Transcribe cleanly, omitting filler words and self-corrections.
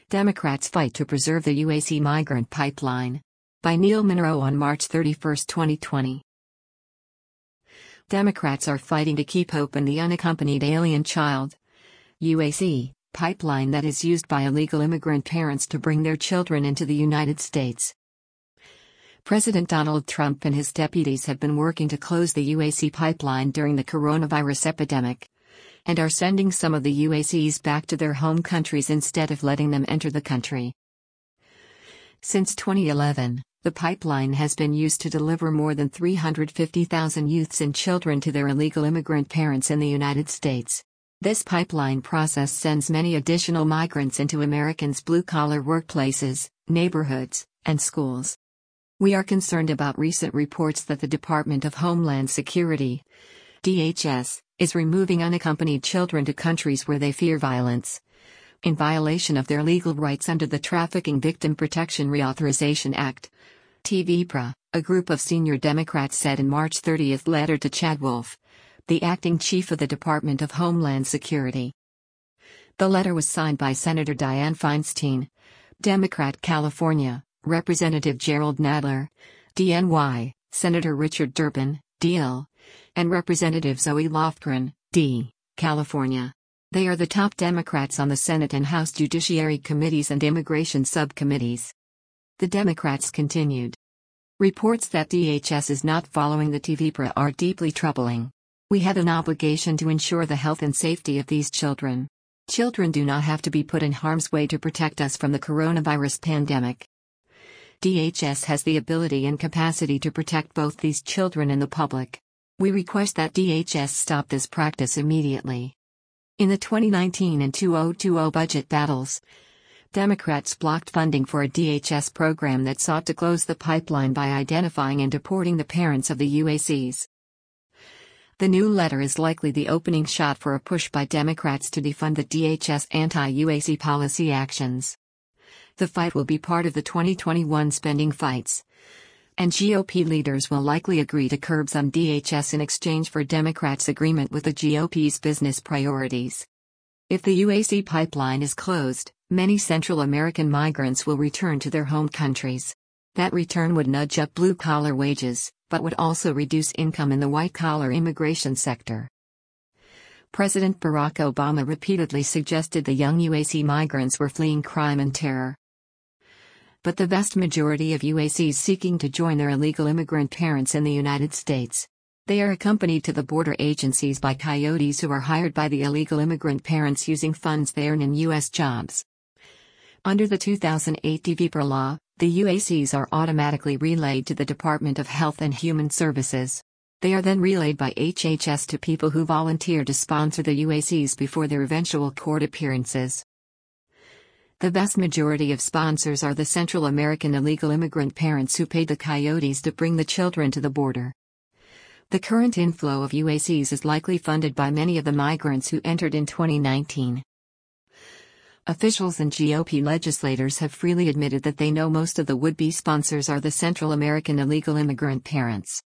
Democrats fight to preserve the UAC migrant pipeline. By Neil Monroe on March 31, 2020. Democrats are fighting to keep open the unaccompanied alien child UAC pipeline that is used by illegal immigrant parents to bring their children into the United States. President Donald Trump and his deputies have been working to close the UAC pipeline during the coronavirus epidemic, and are sending some of the UACs back to their home countries instead of letting them enter the country. Since 2011, the pipeline has been used to deliver more than 350,000 youths and children to their illegal immigrant parents in the United States. This pipeline process sends many additional migrants into Americans' blue-collar workplaces, neighborhoods, and schools. We are concerned about recent reports that the Department of Homeland Security, DHS, is removing unaccompanied children to countries where they fear violence, in violation of their legal rights under the Trafficking Victim Protection Reauthorization Act, TVPRA, a group of senior Democrats said in March 30 letter to Chad Wolf, the acting chief of the Department of Homeland Security. The letter was signed by Senator Dianne Feinstein, Democrat California, Representative Gerald Nadler, DNY, Senator Richard Durbin, DL, and Representative Zoe Lofgren, D, California. They are the top Democrats on the Senate and House Judiciary Committees and Immigration Subcommittees. The Democrats continued. Reports that DHS is not following the TVPRA are deeply troubling. We have an obligation to ensure the health and safety of these children. Children do not have to be put in harm's way to protect us from the coronavirus pandemic. DHS has the ability and capacity to protect both these children and the public. We request that DHS stop this practice immediately. In the 2019 and 2020 budget battles, Democrats blocked funding for a DHS program that sought to close the pipeline by identifying and deporting the parents of the UACs. The new letter is likely the opening shot for a push by Democrats to defund the DHS anti-UAC policy actions. The fight will be part of the 2021 spending fights, and GOP leaders will likely agree to curbs on DHS in exchange for Democrats' agreement with the GOP's business priorities. If the UAC pipeline is closed, many Central American migrants will return to their home countries. That return would nudge up blue-collar wages, but would also reduce income in the white-collar immigration sector. President Barack Obama repeatedly suggested the young UAC migrants were fleeing crime and terror. But the vast majority of UACs seeking to join their illegal immigrant parents in the United States. They are accompanied to the border agencies by coyotes who are hired by the illegal immigrant parents using funds they earn in U.S. jobs. Under the 2008 TVPRA law, the UACs are automatically relayed to the Department of Health and Human Services. They are then relayed by HHS to people who volunteer to sponsor the UACs before their eventual court appearances. The vast majority of sponsors are the Central American illegal immigrant parents who paid the coyotes to bring the children to the border. The current inflow of UACs is likely funded by many of the migrants who entered in 2019. Officials and GOP legislators have freely admitted that they know most of the would-be sponsors are the Central American illegal immigrant parents.